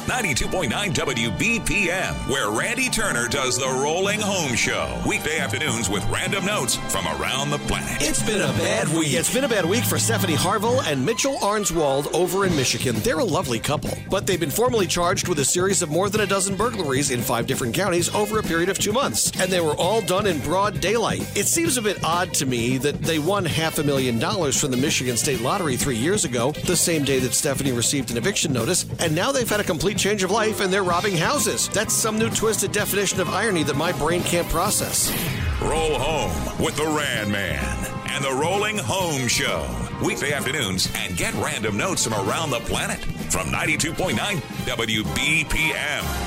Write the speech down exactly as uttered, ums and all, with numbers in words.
ninety-two point nine W B P M, where Randy Turner does the Rolling Home Show. Weekday afternoons with random notes from around the planet. It's been a bad week. It's been a bad week for Stephanie Harville and Mitchell Arnswald over in Michigan. They're a lovely couple, but they've been formally charged with a series of more than a dozen burglaries in five different counties over a period of two months, and they were all done in broad daylight. It seems a bit odd to me that they won half a million dollars from the Michigan State Lottery three years ago, the same day that Stephanie received an eviction notice, and now they've had a complete change of life and they're robbing houses. That's some new twisted definition of irony that my brain can't process. Roll home with the Rand Man and the Rolling Home Show. Weekday afternoons, and get random notes from around the planet from ninety-two point nine W B P M.